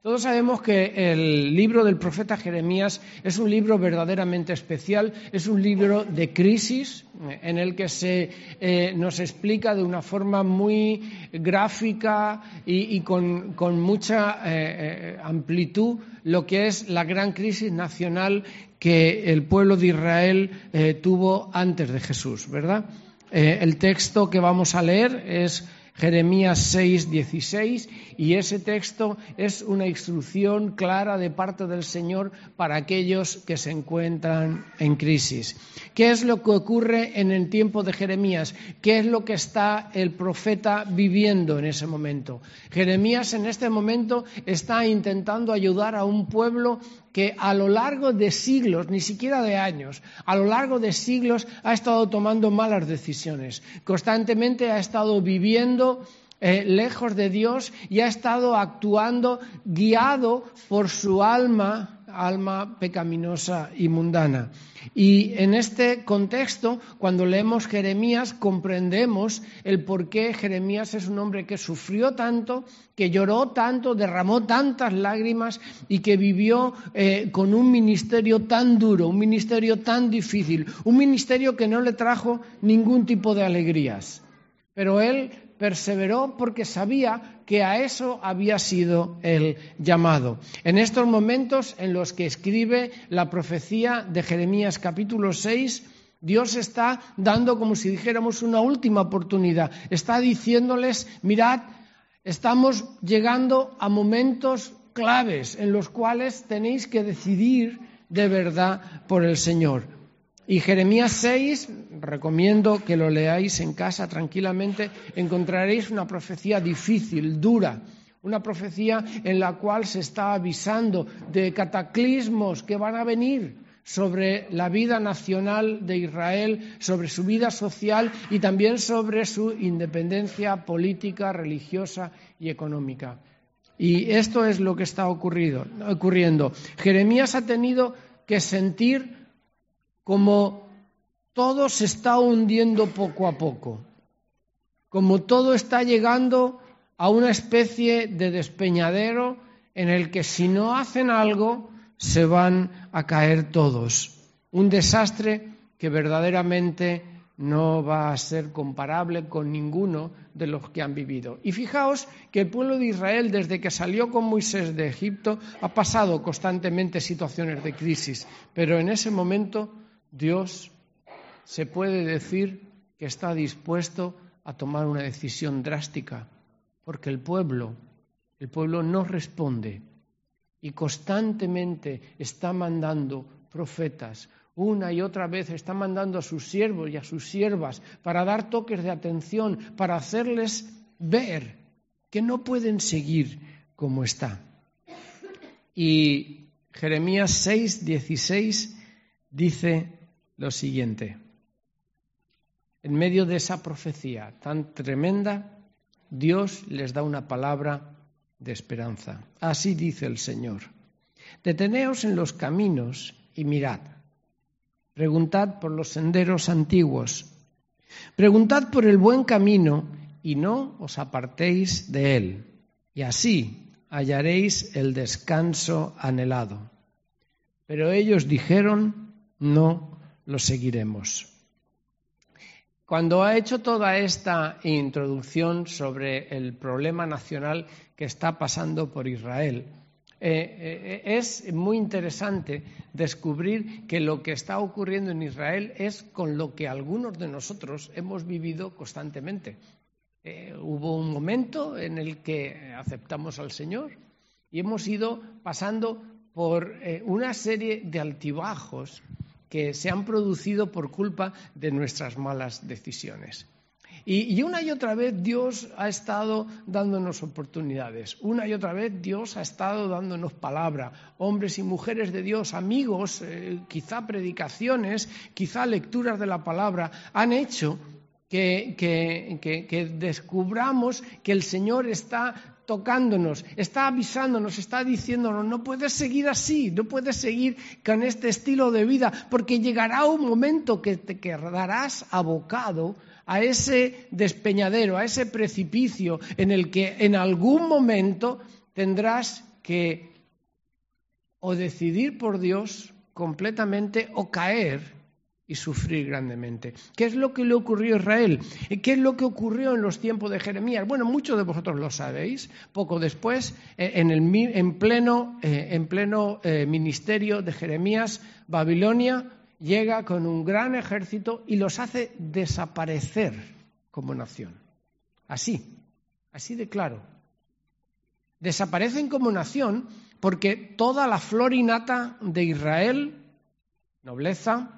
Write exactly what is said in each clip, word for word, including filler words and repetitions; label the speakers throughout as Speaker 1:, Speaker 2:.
Speaker 1: Todos sabemos que el libro del profeta Jeremías es un libro verdaderamente especial, es un libro de crisis en el que se eh, nos explica de una forma muy gráfica y, y con, con mucha eh, amplitud lo que es la gran crisis nacional que el pueblo de Israel eh, tuvo antes de Jesús, ¿verdad? Eh, el texto que vamos a leer es Jeremías seis, dieciséis, y ese texto es una instrucción clara de parte del Señor para aquellos que se encuentran en crisis. ¿Qué es lo que ocurre en el tiempo de Jeremías? ¿Qué es lo que está el profeta viviendo en ese momento? Jeremías en este momento está intentando ayudar a un pueblo que a lo largo de siglos, ni siquiera de años, a lo largo de siglos ha estado tomando malas decisiones. Constantemente ha estado viviendo eh, lejos de Dios y ha estado actuando guiado por su alma, alma pecaminosa y mundana. Y en este contexto, cuando leemos Jeremías, comprendemos el por qué Jeremías es un hombre que sufrió tanto, que lloró tanto, derramó tantas lágrimas y que vivió eh, con un ministerio tan duro, un ministerio tan difícil, un ministerio que no le trajo ningún tipo de alegrías. Pero él perseveró porque sabía que a eso había sido el llamado. En estos momentos en los que escribe la profecía de Jeremías capítulo seis, Dios está dando, como si dijéramos, una última oportunidad. Está diciéndoles, mirad, estamos llegando a momentos claves en los cuales tenéis que decidir de verdad por el Señor. Y Jeremías seis, recomiendo que lo leáis en casa tranquilamente, encontraréis una profecía difícil, dura, una profecía en la cual se está avisando de cataclismos que van a venir sobre la vida nacional de Israel, sobre su vida social y también sobre su independencia política, religiosa y económica. Y esto es lo que está ocurrido, ocurriendo. Jeremías ha tenido que sentir como todo se está hundiendo poco a poco, como todo está llegando a una especie de despeñadero en el que si no hacen algo se van a caer todos. Un desastre que verdaderamente no va a ser comparable con ninguno de los que han vivido. Y fijaos que el pueblo de Israel, desde que salió con Moisés de Egipto, ha pasado constantemente situaciones de crisis, pero en ese momento Dios se puede decir que está dispuesto a tomar una decisión drástica, porque el pueblo, el pueblo no responde y constantemente está mandando profetas. Una y otra vez está mandando a sus siervos y a sus siervas para dar toques de atención, para hacerles ver que no pueden seguir como está. Y Jeremías seis, dieciséis dice lo siguiente: en medio de esa profecía tan tremenda, Dios les da una palabra de esperanza. Así dice el Señor: deteneos en los caminos y mirad. Preguntad por los senderos antiguos. Preguntad por el buen camino y no os apartéis de él. Y así hallaréis el descanso anhelado. Pero ellos dijeron, no lo seguiremos. Cuando ha hecho toda esta introducción sobre el problema nacional que está pasando por Israel, eh, eh, es muy interesante descubrir que lo que está ocurriendo en Israel es con lo que algunos de nosotros hemos vivido constantemente. Eh, hubo un momento en el que aceptamos al Señor y hemos ido pasando por eh, una serie de altibajos que se han producido por culpa de nuestras malas decisiones. Y, y una y otra vez Dios ha estado dándonos oportunidades, una y otra vez Dios ha estado dándonos palabra, hombres y mujeres de Dios, amigos, eh, quizá predicaciones, quizá lecturas de la palabra, han hecho que, que, que, que descubramos que el Señor está tocándonos, está avisándonos, está diciéndonos, no puedes seguir así, no puedes seguir con este estilo de vida, porque llegará un momento que te quedarás abocado a ese despeñadero, a ese precipicio en el que en algún momento tendrás que o decidir por Dios completamente o caer y sufrir grandemente. ¿Qué es lo que le ocurrió a Israel? ¿Y qué es lo que ocurrió en los tiempos de Jeremías? Bueno, muchos de vosotros lo sabéis. Poco después, en, el, en pleno, en pleno eh, ministerio de Jeremías, Babilonia llega con un gran ejército y los hace desaparecer como nación. Así, así de claro. Desaparecen como nación porque toda la flor y nata de Israel, nobleza,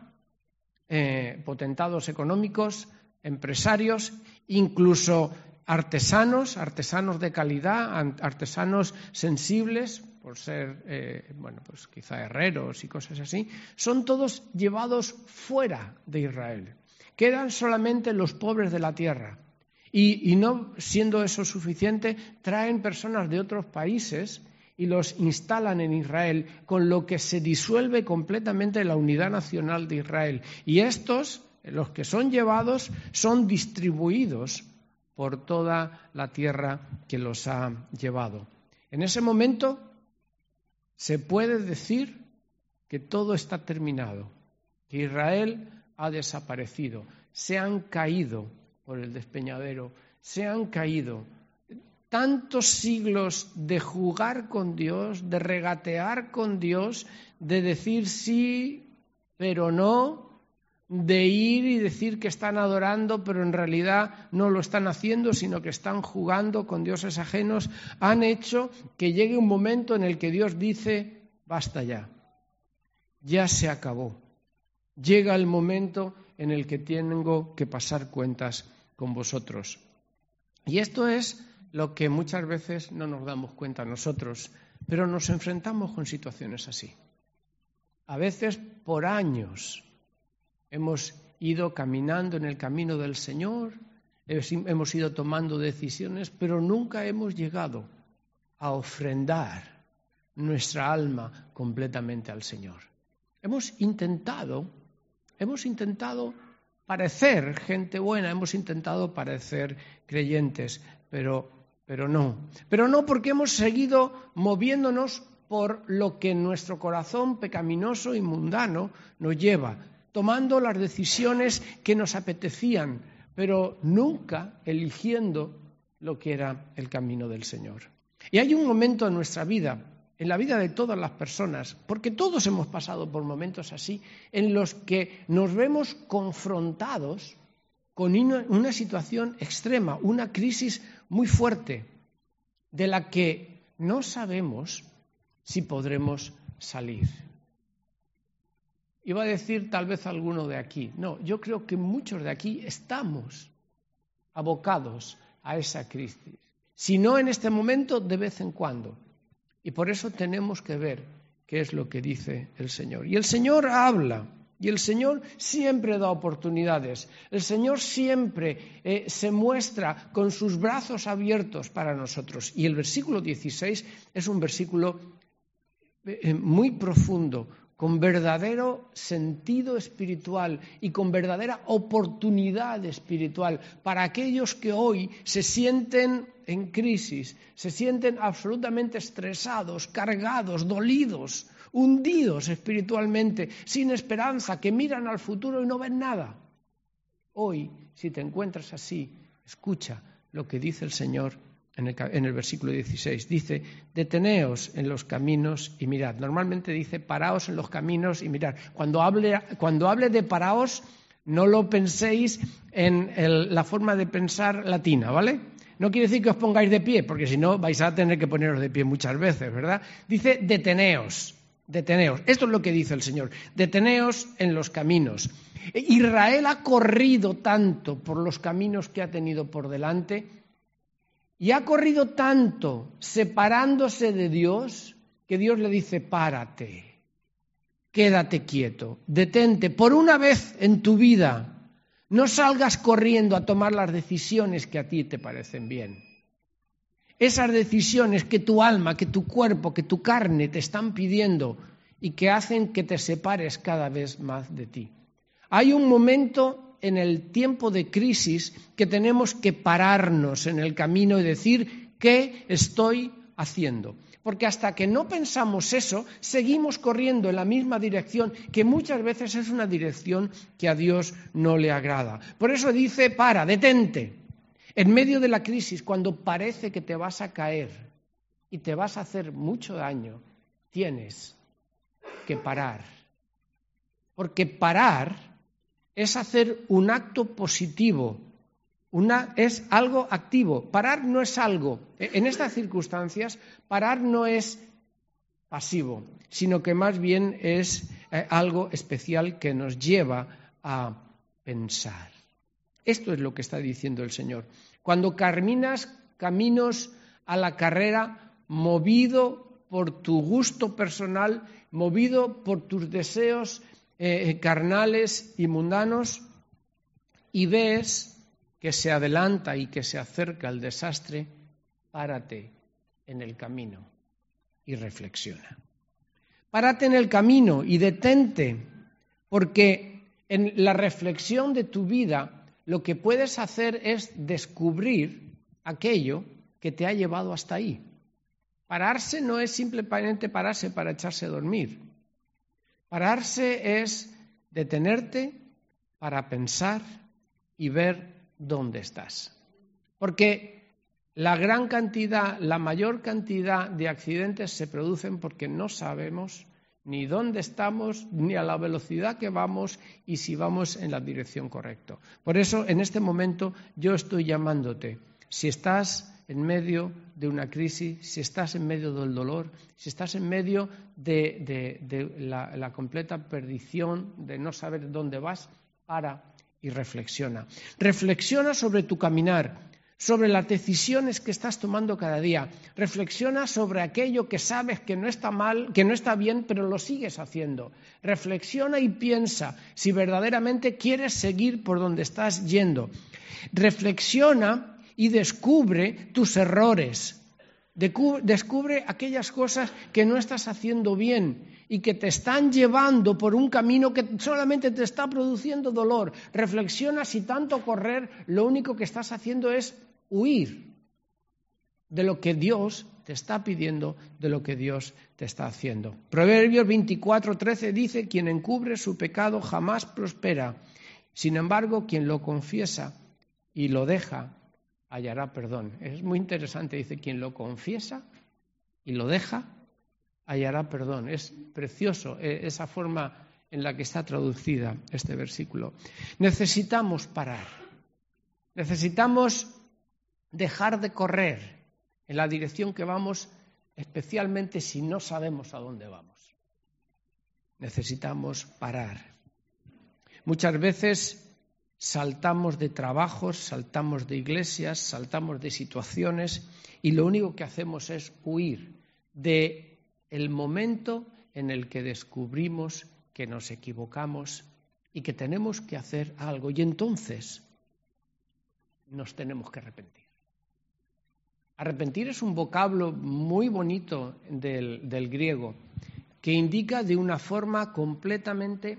Speaker 1: Eh, potentados económicos, empresarios, incluso artesanos, artesanos de calidad, artesanos sensibles, por ser, eh, bueno, pues quizá herreros y cosas así, son todos llevados fuera de Israel. Quedan solamente los pobres de la tierra. Y, y no siendo eso suficiente, traen personas de otros países y los instalan en Israel, con lo que se disuelve completamente la unidad nacional de Israel. Y estos, los que son llevados, son distribuidos por toda la tierra que los ha llevado. En ese momento se puede decir que todo está terminado, que Israel ha desaparecido, se han caído por el despeñadero, se han caído. Tantos siglos de jugar con Dios, de regatear con Dios, de decir sí, pero no, de ir y decir que están adorando, pero en realidad no lo están haciendo, sino que están jugando con dioses ajenos, han hecho que llegue un momento en el que Dios dice, basta ya, ya se acabó. Llega el momento en el que tengo que pasar cuentas con vosotros. Y esto es lo que muchas veces no nos damos cuenta nosotros, pero nos enfrentamos con situaciones así. A veces por años hemos ido caminando en el camino del Señor, hemos ido tomando decisiones, pero nunca hemos llegado a ofrendar nuestra alma completamente al Señor. Hemos intentado, hemos intentado parecer gente buena, hemos intentado parecer creyentes, pero Pero no, pero no porque hemos seguido moviéndonos por lo que nuestro corazón pecaminoso y mundano nos lleva, tomando las decisiones que nos apetecían, pero nunca eligiendo lo que era el camino del Señor. Y hay un momento en nuestra vida, en la vida de todas las personas, porque todos hemos pasado por momentos así, en los que nos vemos confrontados con una situación extrema, una crisis muy fuerte, de la que no sabemos si podremos salir. Iba a decir tal vez alguno de aquí. No, yo creo que muchos de aquí estamos abocados a esa crisis. Si no en este momento, de vez en cuando. Y por eso tenemos que ver qué es lo que dice el Señor. Y el Señor habla. Y el Señor siempre da oportunidades. El Señor siempre eh, se muestra con sus brazos abiertos para nosotros. Y el versículo dieciséis es un versículo eh, muy profundo, con verdadero sentido espiritual y con verdadera oportunidad espiritual para aquellos que hoy se sienten en crisis, se sienten absolutamente estresados, cargados, dolidos, hundidos espiritualmente, sin esperanza, que miran al futuro y no ven nada. Hoy, si te encuentras así, escucha lo que dice el Señor en el, en el versículo dieciséis. Dice, deteneos en los caminos y mirad. Normalmente dice, paraos en los caminos y mirad. Cuando hable, cuando hable de paraos, no lo penséis en el, la forma de pensar latina, ¿vale? No quiere decir que os pongáis de pie, porque si no vais a tener que poneros de pie muchas veces, ¿verdad? Dice, deteneos. Deteneos. Esto es lo que dice el Señor. Deteneos en los caminos. Israel ha corrido tanto por los caminos que ha tenido por delante y ha corrido tanto separándose de Dios que Dios le dice, párate, quédate quieto, detente por una vez en tu vida. No salgas corriendo a tomar las decisiones que a ti te parecen bien. Esas decisiones que tu alma, que tu cuerpo, que tu carne te están pidiendo y que hacen que te separes cada vez más de ti. Hay un momento en el tiempo de crisis que tenemos que pararnos en el camino y decir, ¿qué estoy haciendo? Porque hasta que no pensamos eso, seguimos corriendo en la misma dirección, que muchas veces es una dirección que a Dios no le agrada. Por eso dice, para, detente. En medio de la crisis, cuando parece que te vas a caer y te vas a hacer mucho daño, tienes que parar. Porque parar es hacer un acto positivo. Una, es algo activo. Parar no es algo. En estas circunstancias, parar no es pasivo, sino que más bien es eh, algo especial que nos lleva a pensar. Esto es lo que está diciendo el Señor. Cuando caminas caminos a la carrera, movido por tu gusto personal, movido por tus deseos eh, carnales y mundanos, y ves que se adelanta y que se acerca el desastre, párate en el camino y reflexiona. Párate en el camino y detente, porque en la reflexión de tu vida lo que puedes hacer es descubrir aquello que te ha llevado hasta ahí. Pararse no es simplemente pararse para echarse a dormir. Pararse es detenerte para pensar y ver dónde estás. Porque la gran cantidad, la mayor cantidad de accidentes se producen porque no sabemos ni dónde estamos, ni a la velocidad que vamos y si vamos en la dirección correcta. Por eso, en este momento, yo estoy llamándote. Si estás en medio de una crisis, si estás en medio del dolor, si estás en medio de, de, de la, la completa perdición, de no saber dónde vas, para y reflexiona. Reflexiona sobre tu caminar, sobre las decisiones que estás tomando cada día. Reflexiona sobre aquello que sabes que no está mal, que no está bien, pero lo sigues haciendo. Reflexiona y piensa si verdaderamente quieres seguir por donde estás yendo. Reflexiona y descubre tus errores. Descubre aquellas cosas que no estás haciendo bien y que te están llevando por un camino que solamente te está produciendo dolor. Reflexiona si tanto correr, lo único que estás haciendo es huir de lo que Dios te está pidiendo, de lo que Dios te está haciendo. Proverbios veinticuatro trece dice, quien encubre su pecado jamás prospera. Sin embargo, quien lo confiesa y lo deja, hallará perdón. Es muy interesante, dice, quien lo confiesa y lo deja, hallará perdón. Es precioso esa forma en la que está traducida este versículo. Necesitamos parar. Necesitamos dejar de correr en la dirección que vamos, especialmente si no sabemos a dónde vamos. Necesitamos parar. Muchas veces saltamos de trabajos, saltamos de iglesias, saltamos de situaciones y lo único que hacemos es huir de el momento en el que descubrimos que nos equivocamos y que tenemos que hacer algo. Y entonces nos tenemos que arrepentir. Arrepentir es un vocablo muy bonito del, del griego que indica de una forma completamente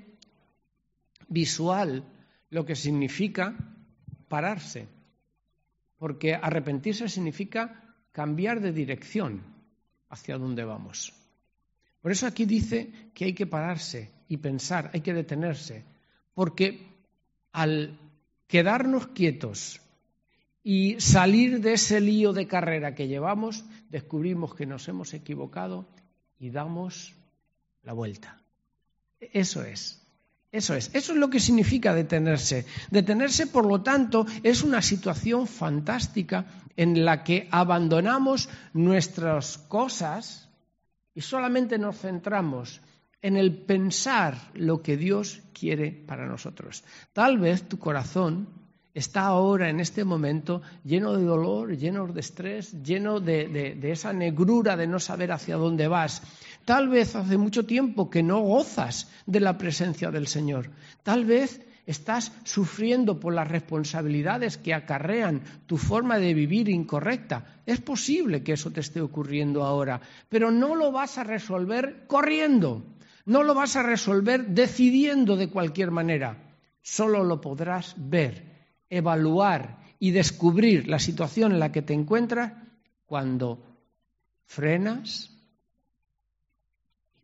Speaker 1: visual lo que significa pararse. Porque arrepentirse significa cambiar de dirección hacia dónde vamos. Por eso aquí dice que hay que pararse y pensar, hay que detenerse, porque al quedarnos quietos y salir de ese lío de carrera que llevamos, descubrimos que nos hemos equivocado y damos la vuelta. Eso es, eso es, eso es lo que significa detenerse. Detenerse, por lo tanto, es una situación fantástica en la que abandonamos nuestras cosas y solamente nos centramos en el pensar lo que Dios quiere para nosotros. Tal vez tu corazón está ahora, en este momento, lleno de dolor, lleno de estrés, lleno de, de, de esa negrura de no saber hacia dónde vas. Tal vez hace mucho tiempo que no gozas de la presencia del Señor. Tal vez estás sufriendo por las responsabilidades que acarrean tu forma de vivir incorrecta. Es posible que eso te esté ocurriendo ahora, pero no lo vas a resolver corriendo, no lo vas a resolver decidiendo de cualquier manera. Solo lo podrás ver, evaluar y descubrir la situación en la que te encuentras cuando frenas,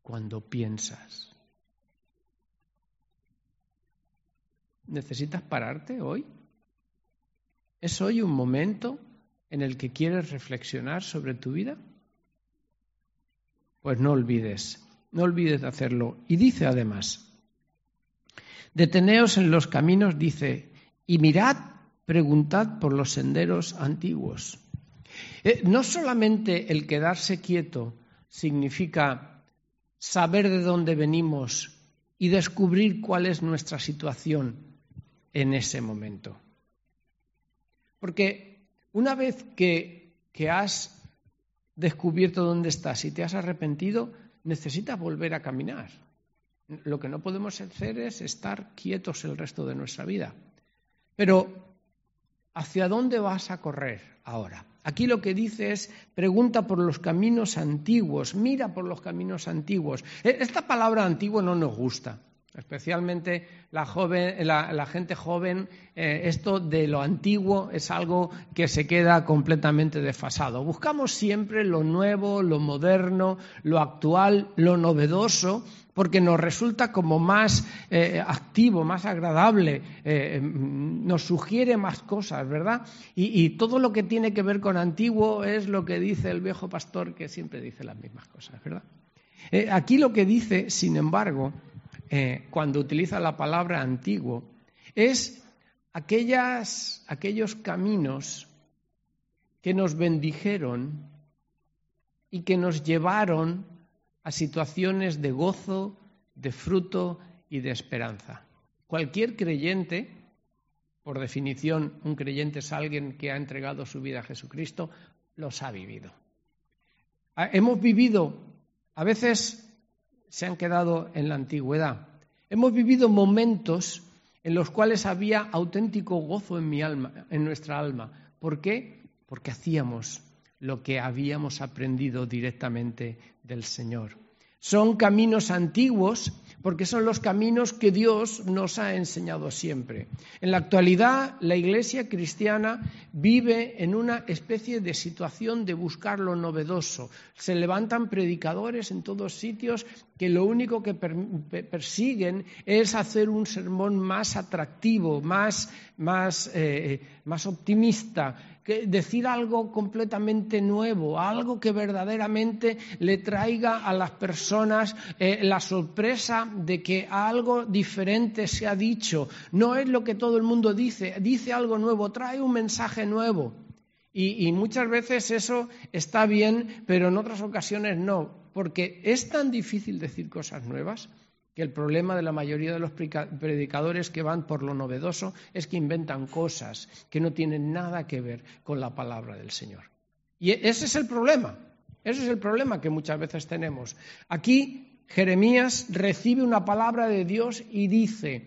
Speaker 1: cuando piensas. ¿Necesitas pararte hoy? ¿Es hoy un momento en el que quieres reflexionar sobre tu vida? Pues no olvides, no olvides de hacerlo. Y dice además, deteneos en los caminos, dice, y mirad, preguntad por los senderos antiguos. Eh, no solamente el quedarse quieto significa saber de dónde venimos y descubrir cuál es nuestra situación en ese momento. Porque una vez que, que has descubierto dónde estás y te has arrepentido, necesitas volver a caminar. Lo que no podemos hacer es estar quietos el resto de nuestra vida. Pero, ¿hacia dónde vas a correr ahora? Aquí lo que dice es, pregunta por los caminos antiguos, mira por los caminos antiguos. Esta palabra antiguo no nos gusta, especialmente la, joven, la, la gente joven. Eh, esto de lo antiguo es algo que se queda completamente desfasado. Buscamos siempre lo nuevo, lo moderno, lo actual, lo novedoso, porque nos resulta como más eh, activo, más agradable, eh, nos sugiere más cosas, ¿verdad? Y, y todo lo que tiene que ver con antiguo es lo que dice el viejo pastor, que siempre dice las mismas cosas, ¿verdad? Eh, aquí lo que dice, sin embargo, eh, cuando utiliza la palabra antiguo, es aquellas, aquellos caminos que nos bendijeron y que nos llevaron a situaciones de gozo, de fruto y de esperanza. Cualquier creyente, por definición, un creyente es alguien que ha entregado su vida a Jesucristo, los ha vivido. Hemos vivido, a veces se han quedado en la antigüedad, hemos vivido momentos en los cuales había auténtico gozo en mi alma, en nuestra alma. ¿Por qué? Porque hacíamos lo que habíamos aprendido directamente del Señor. Son caminos antiguos porque son los caminos que Dios nos ha enseñado siempre. En la actualidad, la Iglesia cristiana vive en una especie de situación de buscar lo novedoso. Se levantan predicadores en todos sitios que lo único que per- persiguen es hacer un sermón más atractivo, más, más, eh, más optimista, que decir algo completamente nuevo, algo que verdaderamente le traiga a las personas eh, la sorpresa de que algo diferente se ha dicho. No es lo que todo el mundo dice, dice algo nuevo, trae un mensaje nuevo. Y, y muchas veces eso está bien, pero en otras ocasiones no, porque es tan difícil decir cosas nuevas que el problema de la mayoría de los predicadores que van por lo novedoso es que inventan cosas que no tienen nada que ver con la palabra del Señor. Y ese es el problema, ese es el problema que muchas veces tenemos. Aquí Jeremías recibe una palabra de Dios y dice,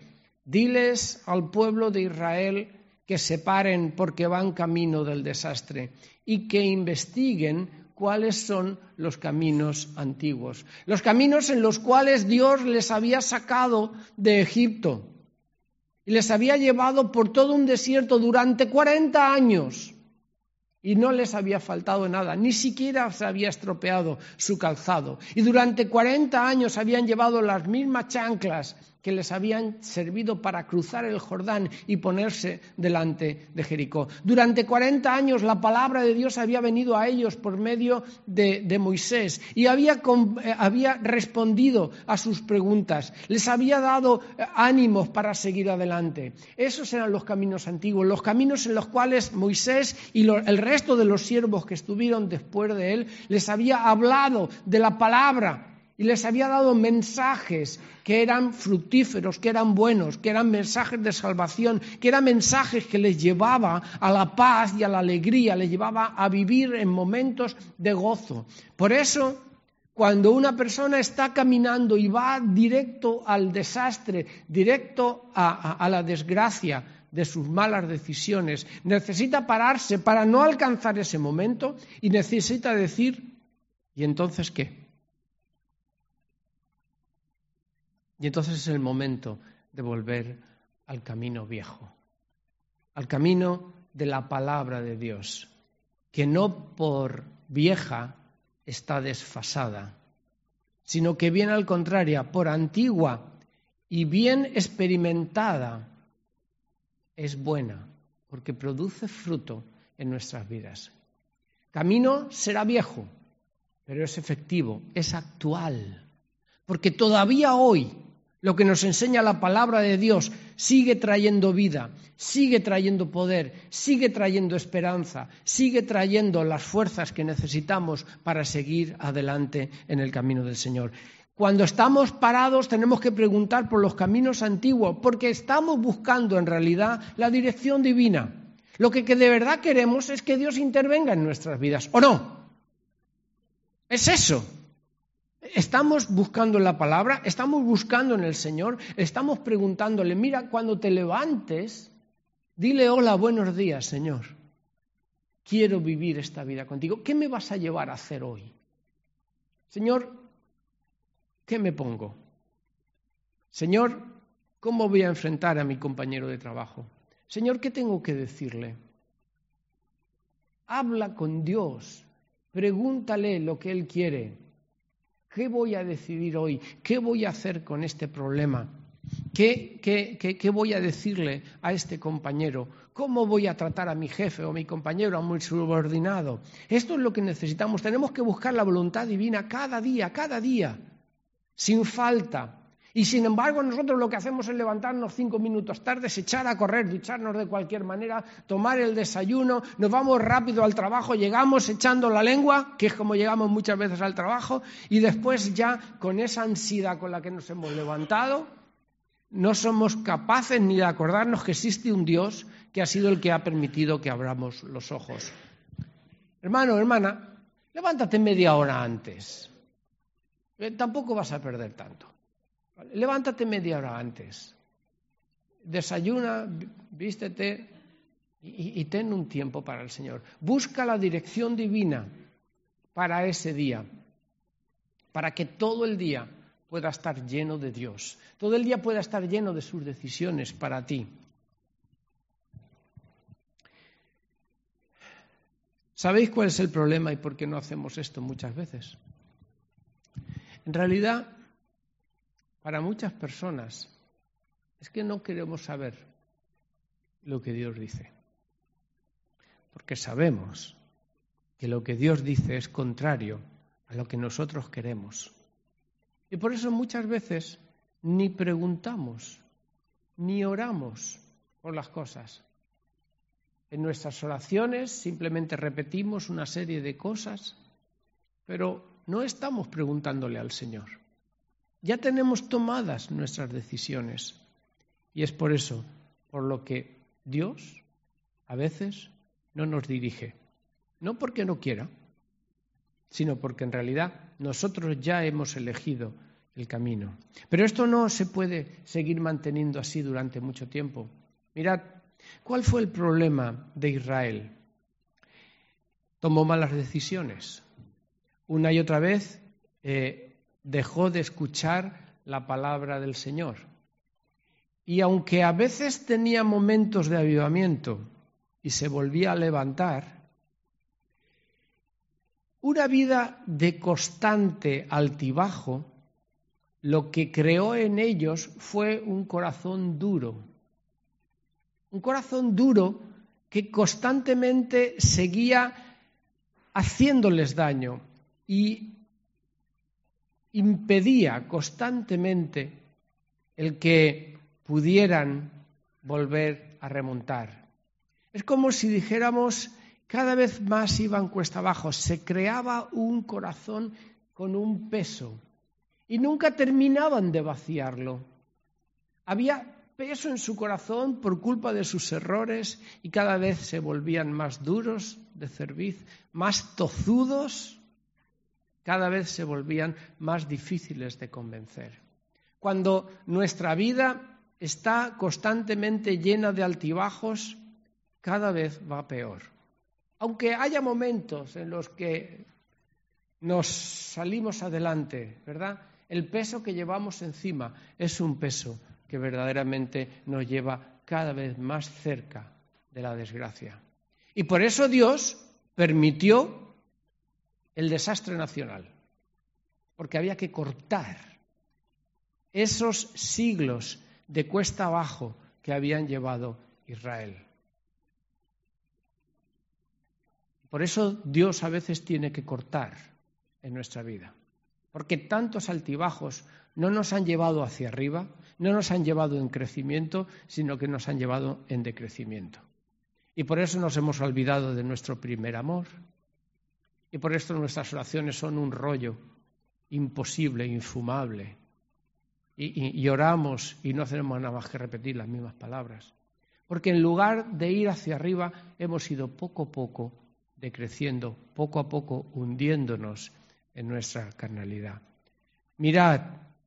Speaker 1: diles al pueblo de Israel que se paren porque van camino del desastre y que investiguen cuáles son los caminos antiguos, los caminos en los cuales Dios les había sacado de Egipto y les había llevado por todo un desierto durante cuarenta años y no les había faltado nada, ni siquiera se había estropeado su calzado. Y durante cuarenta años habían llevado las mismas chanclas que les habían servido para cruzar el Jordán y ponerse delante de Jericó. Durante cuarenta años la palabra de Dios había venido a ellos por medio de, de Moisés y había, eh, había respondido a sus preguntas, les había dado ánimos para seguir adelante. Esos eran los caminos antiguos, los caminos en los cuales Moisés y lo, el resto de los siervos que estuvieron después de él les había hablado de la palabra y les había dado mensajes que eran fructíferos, que eran buenos, que eran mensajes de salvación, que eran mensajes que les llevaba a la paz y a la alegría, les llevaba a vivir en momentos de gozo. Por eso, cuando una persona está caminando y va directo al desastre, directo a, a, a la desgracia de sus malas decisiones, necesita pararse para no alcanzar ese momento y necesita decir, ¿y entonces qué? Y entonces es el momento de volver al camino viejo, al camino de la palabra de Dios, que no por vieja está desfasada, sino que bien al contrario, por antigua y bien experimentada, es buena, porque produce fruto en nuestras vidas. Camino será viejo, pero es efectivo, es actual, porque todavía hoy lo que nos enseña la palabra de Dios sigue trayendo vida, sigue trayendo poder, sigue trayendo esperanza, sigue trayendo las fuerzas que necesitamos para seguir adelante en el camino del Señor. Cuando estamos parados tenemos que preguntar por los caminos antiguos, porque estamos buscando en realidad la dirección divina. Lo que de verdad queremos es que Dios intervenga en nuestras vidas, ¿o no? Es eso. Estamos buscando en la palabra, estamos buscando en el Señor, estamos preguntándole, mira, cuando te levantes, dile hola, buenos días, Señor. Quiero vivir esta vida contigo. ¿Qué me vas a llevar a hacer hoy? Señor, ¿qué me pongo? Señor, ¿cómo voy a enfrentar a mi compañero de trabajo? Señor, ¿qué tengo que decirle? Habla con Dios, pregúntale lo que Él quiere. ¿Qué voy a decidir hoy? ¿Qué voy a hacer con este problema? ¿Qué, qué, qué, qué voy a decirle a este compañero? ¿Cómo voy a tratar a mi jefe o a mi compañero, a mi subordinado? Esto es lo que necesitamos. Tenemos que buscar la voluntad divina cada día, cada día, sin falta. Y sin embargo nosotros lo que hacemos es levantarnos cinco minutos tarde, echar a correr, ducharnos de cualquier manera, tomar el desayuno, nos vamos rápido al trabajo, llegamos echando la lengua, que es como llegamos muchas veces al trabajo, y después ya con esa ansiedad con la que nos hemos levantado, no somos capaces ni de acordarnos que existe un Dios que ha sido el que ha permitido que abramos los ojos. Hermano, hermana, levántate media hora antes. Eh, tampoco vas a perder tanto. Levántate media hora antes, desayuna, vístete y, y ten un tiempo para el Señor. Busca la dirección divina para ese día, para que todo el día pueda estar lleno de Dios, todo el día pueda estar lleno de sus decisiones para ti. ¿Sabéis cuál es el problema y por qué no hacemos esto muchas veces? En realidad, para muchas personas es que no queremos saber lo que Dios dice, porque sabemos que lo que Dios dice es contrario a lo que nosotros queremos. Y por eso muchas veces ni preguntamos, ni oramos por las cosas. En nuestras oraciones simplemente repetimos una serie de cosas, pero no estamos preguntándole al Señor. Ya tenemos tomadas nuestras decisiones y es por eso por lo que Dios a veces no nos dirige. No porque no quiera, sino porque en realidad nosotros ya hemos elegido el camino. Pero esto no se puede seguir manteniendo así durante mucho tiempo. Mirad, ¿cuál fue el problema de Israel? Tomó malas decisiones. Una y otra vez eh, dejó de escuchar la palabra del Señor. Y aunque a veces tenía momentos de avivamiento y se volvía a levantar, una vida de constante altibajo, lo que creó en ellos fue un corazón duro. Un corazón duro que constantemente seguía haciéndoles daño y impedía constantemente el que pudieran volver a remontar. Es como si dijéramos, cada vez más iban cuesta abajo, se creaba un corazón con un peso y nunca terminaban de vaciarlo. Había peso en su corazón por culpa de sus errores y cada vez se volvían más duros de cerviz, más tozudos, cada vez se volvían más difíciles de convencer. Cuando nuestra vida está constantemente llena de altibajos, cada vez va peor. Aunque haya momentos en los que nos salimos adelante, ¿verdad? El peso que llevamos encima es un peso que verdaderamente nos lleva cada vez más cerca de la desgracia. Y por eso Dios permitió el desastre nacional. porque había que cortar esos siglos de cuesta abajo que habían llevado Israel. Por eso Dios a veces tiene que cortar en nuestra vida, porque tantos altibajos no nos han llevado hacia arriba, no nos han llevado en crecimiento, sino que nos han llevado en decrecimiento. Y por eso nos hemos olvidado de nuestro primer amor, y por esto nuestras oraciones son un rollo imposible, infumable, y, y, y oramos y no hacemos nada más que repetir las mismas palabras, porque en lugar de ir hacia arriba hemos ido poco a poco decreciendo, poco a poco hundiéndonos en nuestra carnalidad. Mirad,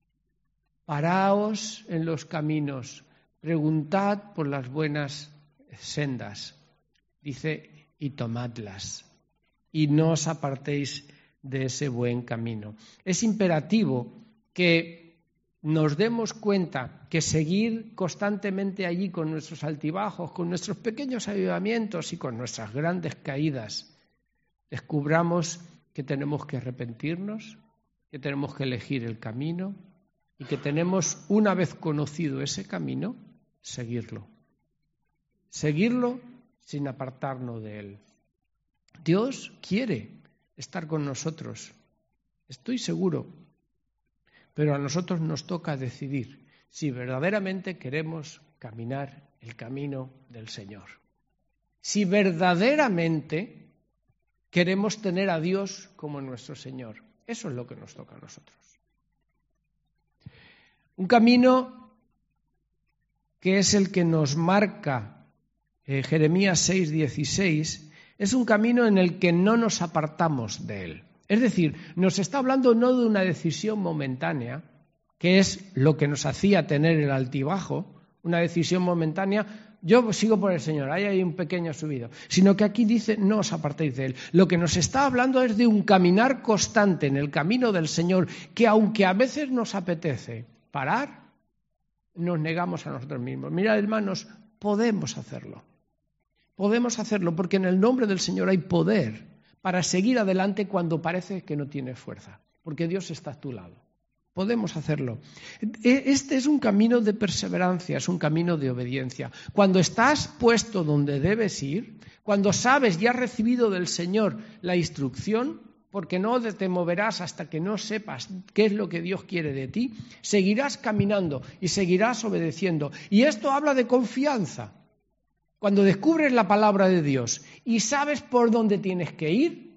Speaker 1: paraos en los caminos, preguntad por las buenas sendas, dice, y tomadlas, y no os apartéis de ese buen camino. Es imperativo que nos demos cuenta que seguir constantemente allí con nuestros altibajos, con nuestros pequeños avivamientos y con nuestras grandes caídas, descubramos que tenemos que arrepentirnos, que tenemos que elegir el camino y que tenemos, una vez conocido ese camino, seguirlo. Seguirlo sin apartarnos de él. Dios quiere estar con nosotros, estoy seguro, pero a nosotros nos toca decidir si verdaderamente queremos caminar el camino del Señor. Si verdaderamente queremos tener a Dios como nuestro Señor. Eso es lo que nos toca a nosotros. Un camino que es el que nos marca eh, Jeremías seis dieciséis, es un camino en el que no nos apartamos de él. Es decir, nos está hablando no de una decisión momentánea, que es lo que nos hacía tener el altibajo, una decisión momentánea, yo sigo por el Señor, ahí hay un pequeño subido, sino que aquí dice, no os apartéis de él. Lo que nos está hablando es de un caminar constante en el camino del Señor, que aunque a veces nos apetece parar, nos negamos a nosotros mismos. Mirad, hermanos, podemos hacerlo. Podemos hacerlo porque en el nombre del Señor hay poder para seguir adelante cuando parece que no tienes fuerza, porque Dios está a tu lado. Podemos hacerlo. Este es un camino de perseverancia, es un camino de obediencia. Cuando estás puesto donde debes ir, cuando sabes y has recibido del Señor la instrucción, porque no te moverás hasta que no sepas qué es lo que Dios quiere de ti, seguirás caminando y seguirás obedeciendo. Y esto habla de confianza. Cuando descubres la palabra de Dios y sabes por dónde tienes que ir,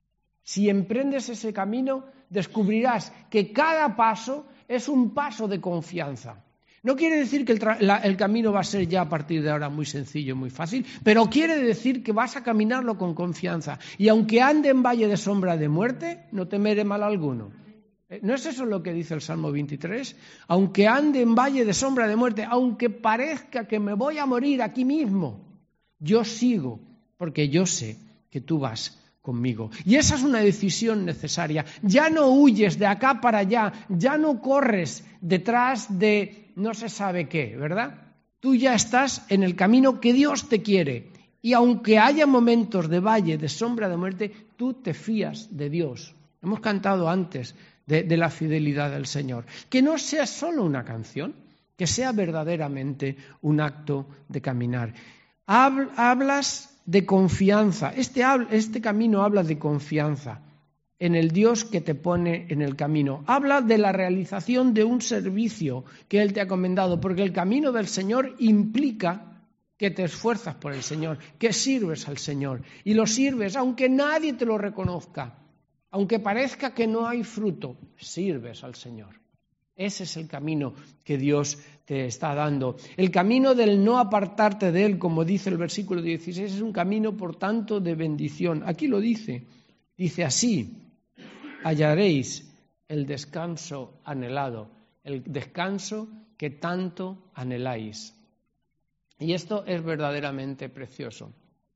Speaker 1: si emprendes ese camino, descubrirás que cada paso es un paso de confianza. No quiere decir que el, tra- la, el camino va a ser ya a partir de ahora muy sencillo, muy fácil, pero quiere decir que vas a caminarlo con confianza. Y aunque ande en valle de sombra de muerte, no temeré mal alguno. ¿No es eso lo que dice el Salmo veintitrés? Aunque ande en valle de sombra de muerte, aunque parezca que me voy a morir aquí mismo, yo sigo, porque yo sé que tú vas conmigo. Y esa es una decisión necesaria. Ya no huyes de acá para allá, ya no corres detrás de no se sabe qué, ¿verdad? Tú ya estás en el camino que Dios te quiere. Y aunque haya momentos de valle, de sombra de muerte, tú te fías de Dios. Hemos cantado antes de, de la fidelidad del Señor. Que no sea solo una canción, que sea verdaderamente un acto de caminar. Hablas de confianza. Este, este camino habla de confianza en el Dios que te pone en el camino. Habla de la realización de un servicio que Él te ha encomendado, porque el camino del Señor implica que te esfuerzas por el Señor, que sirves al Señor. Y lo sirves aunque nadie te lo reconozca, aunque parezca que no hay fruto, sirves al Señor. Ese es el camino que Dios te está dando. El camino del no apartarte de Él, como dice el versículo dieciséis, es un camino, por tanto, de bendición. Aquí lo dice. Dice así, hallaréis el descanso anhelado, el descanso que tanto anheláis. Y esto es verdaderamente precioso.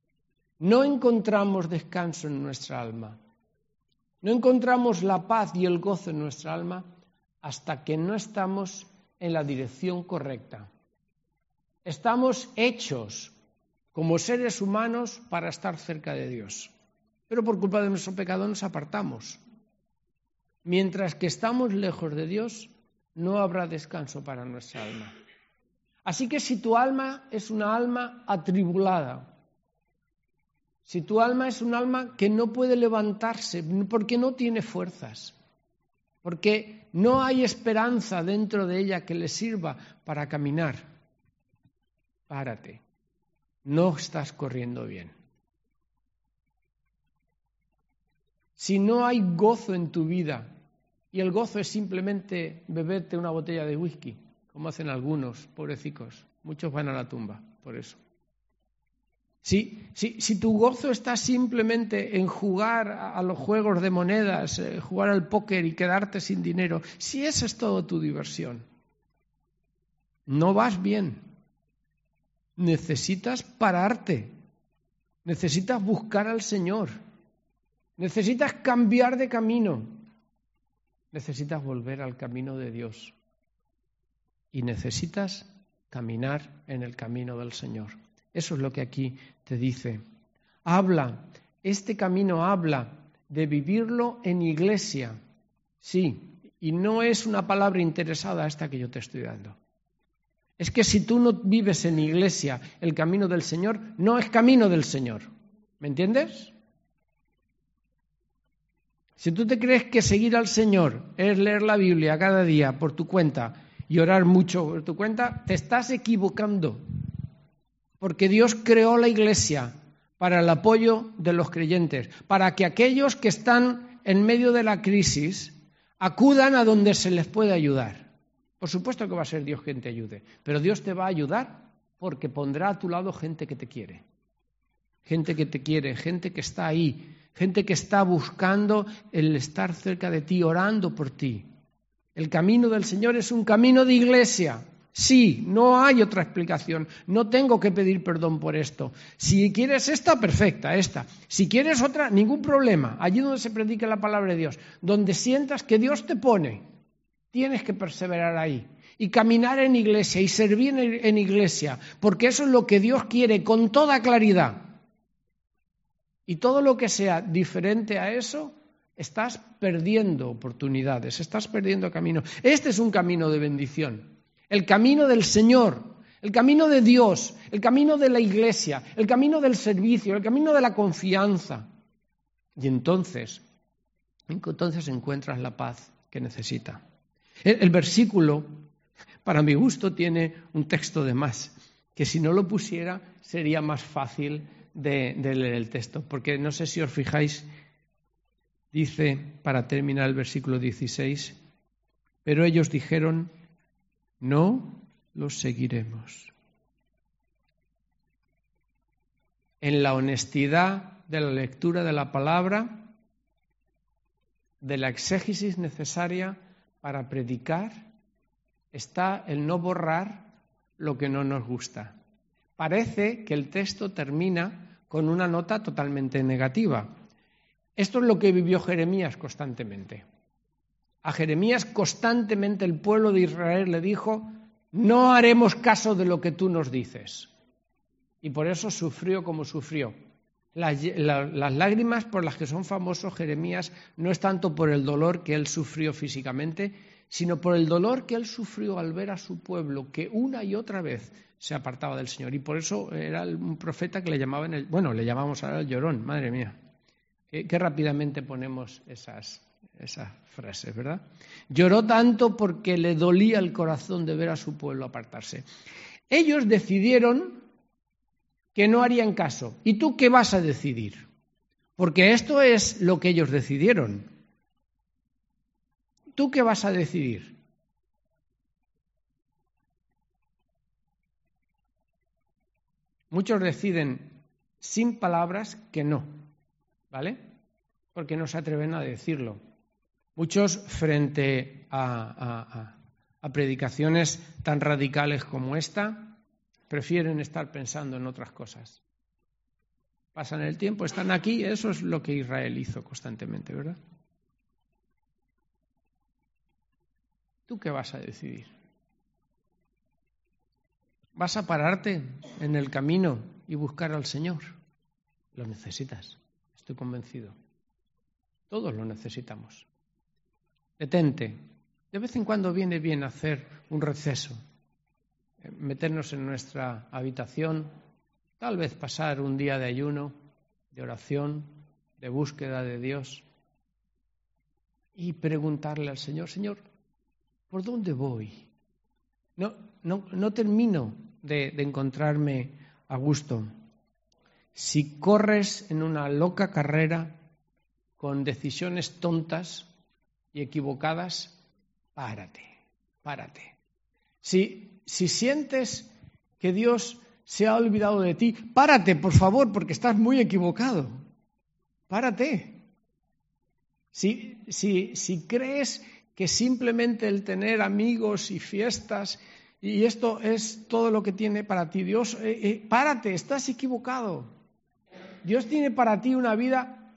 Speaker 1: No encontramos descanso en nuestra alma. No encontramos la paz y el gozo en nuestra alma hasta que no estamos en la dirección correcta. Estamos hechos como seres humanos para estar cerca de Dios, pero por culpa de nuestro pecado nos apartamos. mientras que estamos lejos de Dios, no habrá descanso para nuestra alma. Así que si tu alma es una alma atribulada, si tu alma es un alma que no puede levantarse porque no tiene fuerzas, porque no hay esperanza dentro de ella que le sirva para caminar, párate, no estás corriendo bien. Si no hay gozo en tu vida, y el gozo es simplemente beberte una botella de whisky, como hacen algunos, pobrecicos, muchos van a la tumba por eso. Si, si, si tu gozo está simplemente en jugar a los juegos de monedas, eh, jugar al póker y quedarte sin dinero, si esa es toda tu diversión, no vas bien. Necesitas pararte, necesitas buscar al Señor, necesitas cambiar de camino, necesitas volver al camino de Dios y necesitas caminar en el camino del Señor. Eso es lo que aquí te dice. Habla, este camino habla de vivirlo en iglesia. Sí, y no es una palabra interesada esta que yo te estoy dando. Es que si tú no vives en iglesia el camino del Señor, no es camino del Señor. ¿Me entiendes? Si tú te crees que seguir al Señor es leer la Biblia cada día por tu cuenta y orar mucho por tu cuenta, te estás equivocando. Porque Dios creó la iglesia para el apoyo de los creyentes, para que aquellos que están en medio de la crisis acudan a donde se les puede ayudar. Por supuesto que va a ser Dios quien te ayude, pero Dios te va a ayudar porque pondrá a tu lado gente que te quiere. Gente que te quiere, gente que está ahí, gente que está buscando el estar cerca de ti, orando por ti. El camino del Señor es un camino de iglesia. Sí, no hay otra explicación. No tengo que pedir perdón por esto. Si quieres esta, perfecta, esta. Si quieres otra, ningún problema. Allí donde se predica la palabra de Dios, donde sientas que Dios te pone, tienes que perseverar ahí. Y caminar en iglesia y servir en iglesia, porque eso es lo que Dios quiere con toda claridad. Y todo lo que sea diferente a eso, estás perdiendo oportunidades, estás perdiendo camino. Este es un camino de bendición. El camino del Señor, el camino de Dios, el camino de la iglesia, el camino del servicio, el camino de la confianza. Y entonces, entonces encuentras la paz que necesitas. El, el versículo, para mi gusto, tiene un texto de más, que si no lo pusiera sería más fácil de, de leer el texto, porque no sé si os fijáis, dice, para terminar el versículo dieciséis, pero ellos dijeron, no los seguiremos. En la honestidad de la lectura de la palabra, de la exégesis necesaria para predicar, está el no borrar lo que no nos gusta. Parece que el texto termina con una nota totalmente negativa. Esto es lo que vivió Jeremías constantemente. A Jeremías constantemente el pueblo de Israel le dijo, no haremos caso de lo que tú nos dices. Y por eso sufrió como sufrió. Las, la, las lágrimas por las que son famosos Jeremías no es tanto por el dolor que él sufrió físicamente, sino por el dolor que él sufrió al ver a su pueblo que una y otra vez se apartaba del Señor. Y por eso era un profeta que le llamaban, el, bueno, le llamamos ahora el llorón, madre mía. Qué, qué rápidamente ponemos esas... Esa frase, ¿verdad? Lloró tanto porque le dolía el corazón de ver a su pueblo apartarse. Ellos decidieron que no harían caso. ¿Y tú qué vas a decidir? Porque esto es lo que ellos decidieron. ¿Tú qué vas a decidir? Muchos deciden sin palabras que no, ¿vale? Porque no se atreven a decirlo. Muchos, frente a, a, a, a predicaciones tan radicales como esta, prefieren estar pensando en otras cosas. Pasan el tiempo, están aquí, eso es lo que Israel hizo constantemente, ¿verdad? ¿Tú qué vas a decidir? ¿Vas a pararte en el camino y buscar al Señor? Lo necesitas, estoy convencido. Todos lo necesitamos. Detente. De vez en cuando viene bien hacer un receso, meternos en nuestra habitación, tal vez pasar un día de ayuno, de oración, de búsqueda de Dios y preguntarle al Señor, Señor, ¿por dónde voy? No, no, no termino de, de encontrarme a gusto. Si corres en una loca carrera con decisiones tontas y equivocadas, párate, párate. Si, si sientes que Dios se ha olvidado de ti, párate, por favor, porque estás muy equivocado. Párate. Si, si, si crees que simplemente el tener amigos y fiestas y esto es todo lo que tiene para ti Dios, eh, eh, párate, estás equivocado. Dios tiene para ti una vida,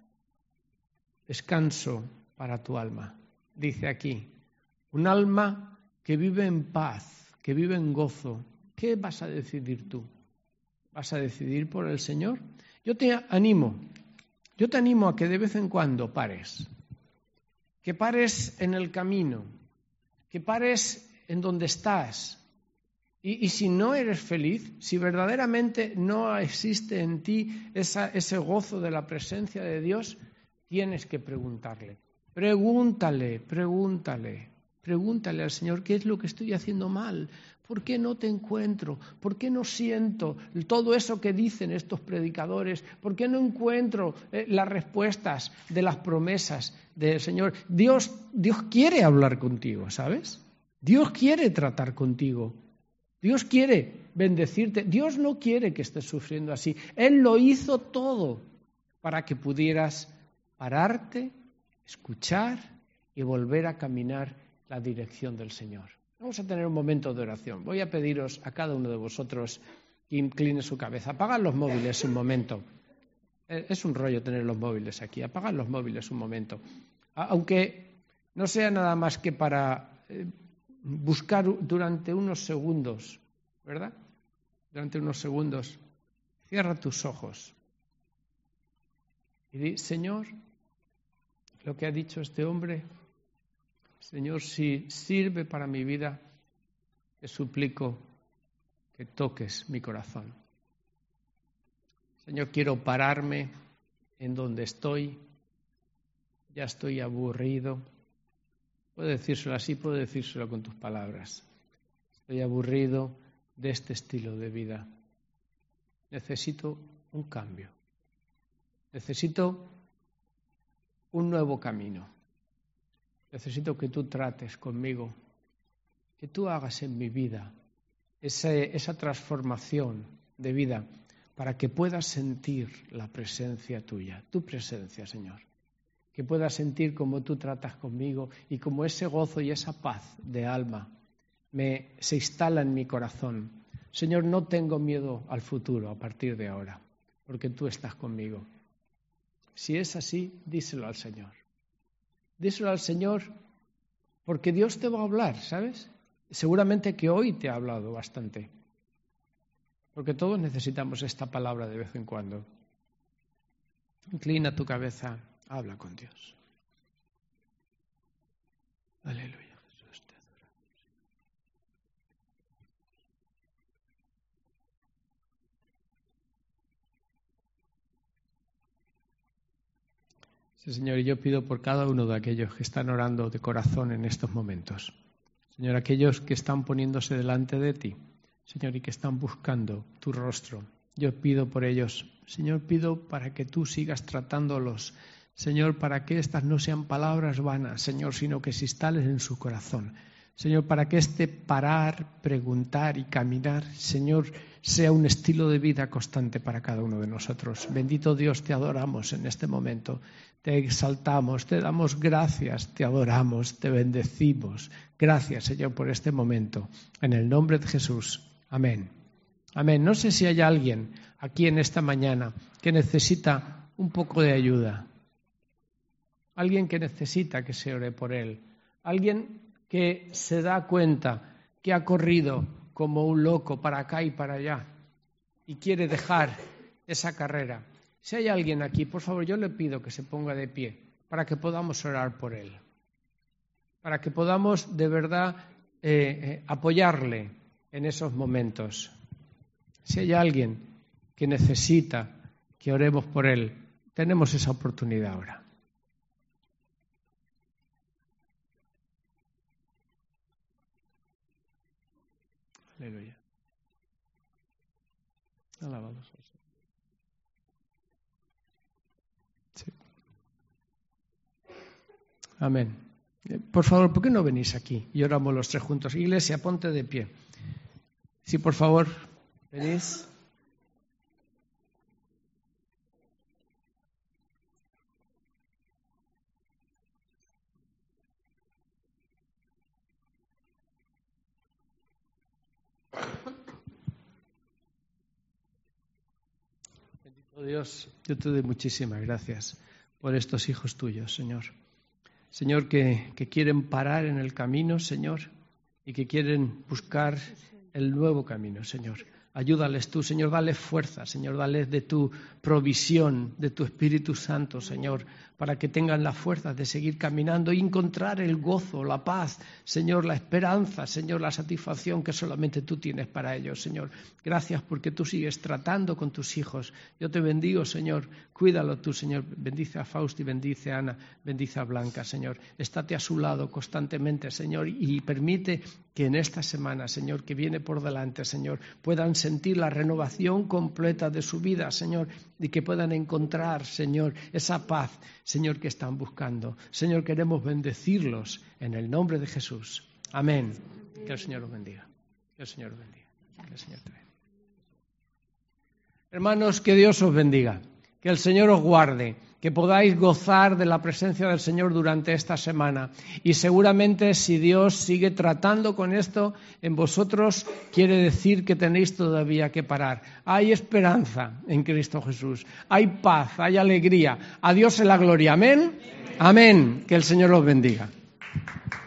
Speaker 1: descanso para tu alma, dice aquí, un alma que vive en paz, que vive en gozo. ¿Qué vas a decidir tú? ¿Vas a decidir por el Señor? Yo te animo, yo te animo a que de vez en cuando pares, que pares en el camino, que pares en donde estás. Y, y si no eres feliz, si verdaderamente no existe en ti esa, ese gozo de la presencia de Dios, tienes que preguntarle. Pregúntale, pregúntale, pregúntale al Señor, ¿qué es lo que estoy haciendo mal? ¿Por qué no te encuentro? ¿Por qué no siento todo eso que dicen estos predicadores? ¿Por qué no encuentro eh, las respuestas de las promesas del Señor? Dios, Dios quiere hablar contigo, ¿sabes? Dios quiere tratar contigo. Dios quiere bendecirte. Dios no quiere que estés sufriendo así. Él lo hizo todo para que pudieras pararte, escuchar y volver a caminar la dirección del Señor. Vamos a tener un momento de oración. Voy a pediros a cada uno de vosotros que incline su cabeza. Apagad los móviles un momento. Es un rollo tener los móviles aquí. Apagad los móviles un momento. Aunque no sea nada más que para buscar durante unos segundos, ¿verdad? Durante unos segundos. Cierra tus ojos y di, Señor, lo que ha dicho este hombre, Señor, si sirve para mi vida, te suplico que toques mi corazón. Señor, quiero pararme en donde estoy, ya estoy aburrido. Puedo decírselo así, puedo decírselo con tus palabras. Estoy aburrido de este estilo de vida. Necesito un cambio. Necesito un nuevo camino. Necesito que tú trates conmigo, que tú hagas en mi vida ese, esa transformación de vida para que pueda sentir la presencia tuya, tu presencia, Señor. Que pueda sentir cómo tú tratas conmigo y cómo ese gozo y esa paz de alma me, se instala en mi corazón. Señor, no tengo miedo al futuro a partir de ahora, porque tú estás conmigo. Si es así, díselo al Señor. Díselo al Señor, porque Dios te va a hablar, ¿sabes? Seguramente que hoy te ha hablado bastante, porque todos necesitamos esta palabra de vez en cuando. Inclina tu cabeza, habla con Dios. Aleluya, Jesús, te adoramos. Sí, Señor, y yo pido por cada uno de aquellos que están orando de corazón en estos momentos. Señor, aquellos que están poniéndose delante de ti, Señor, y que están buscando tu rostro. Yo pido por ellos, Señor, pido para que tú sigas tratándolos, Señor, para que estas no sean palabras vanas, Señor, sino que se instalen en su corazón. Señor, para que este parar, preguntar y caminar, Señor, sea un estilo de vida constante para cada uno de nosotros. Bendito Dios, te adoramos en este momento, te exaltamos, te damos gracias, te adoramos, te bendecimos. Gracias, Señor, por este momento. En el nombre de Jesús. Amén. Amén. No sé si hay alguien aquí en esta mañana que necesita un poco de ayuda. Alguien que necesita que se ore por él. Alguien que se da cuenta que ha corrido como un loco para acá y para allá y quiere dejar esa carrera. Si hay alguien aquí, por favor, yo le pido que se ponga de pie para que podamos orar por él. para que podamos de verdad eh, eh, apoyarle en esos momentos. Si hay alguien que necesita que oremos por él, tenemos esa oportunidad ahora. Aleluya. Alabados al Señor. Sí. Amén. Por favor, ¿por qué no venís aquí y oramos los tres juntos? Iglesia, ponte de pie. Sí, por favor, venís. Bendito Dios, yo te doy muchísimas gracias por estos hijos tuyos, Señor. Señor, que, que quieren parar en el camino, Señor, y que quieren buscar el nuevo camino, Señor. Ayúdales tú, Señor, dale fuerza, Señor, dale de tu provisión, de tu Espíritu Santo, Señor, para que tengan la fuerza de seguir caminando y encontrar el gozo, la paz, Señor, la esperanza, Señor, la satisfacción que solamente tú tienes para ellos, Señor. Gracias porque tú sigues tratando con tus hijos. Yo te bendigo, Señor, cuídalo tú, Señor. Bendice a Fausti, bendice a Ana, bendice a Blanca, Señor. Estate a su lado constantemente, Señor, y permite que en esta semana, Señor, que viene por delante, Señor, puedan sentir la renovación completa de su vida, Señor, y que puedan encontrar, Señor, esa paz, Señor, que están buscando. Señor, queremos bendecirlos en el nombre de Jesús. Amén. Que el Señor los bendiga. Que el Señor los bendiga. Que el Señor te bendiga. Hermanos, que Dios os bendiga. Que el Señor os guarde. Que podáis gozar de la presencia del Señor durante esta semana. Y seguramente si Dios sigue tratando con esto en vosotros, quiere decir que tenéis todavía que parar. Hay esperanza en Cristo Jesús. Hay paz, hay alegría. A Dios en la gloria. Amén. Amén. Que el Señor los bendiga.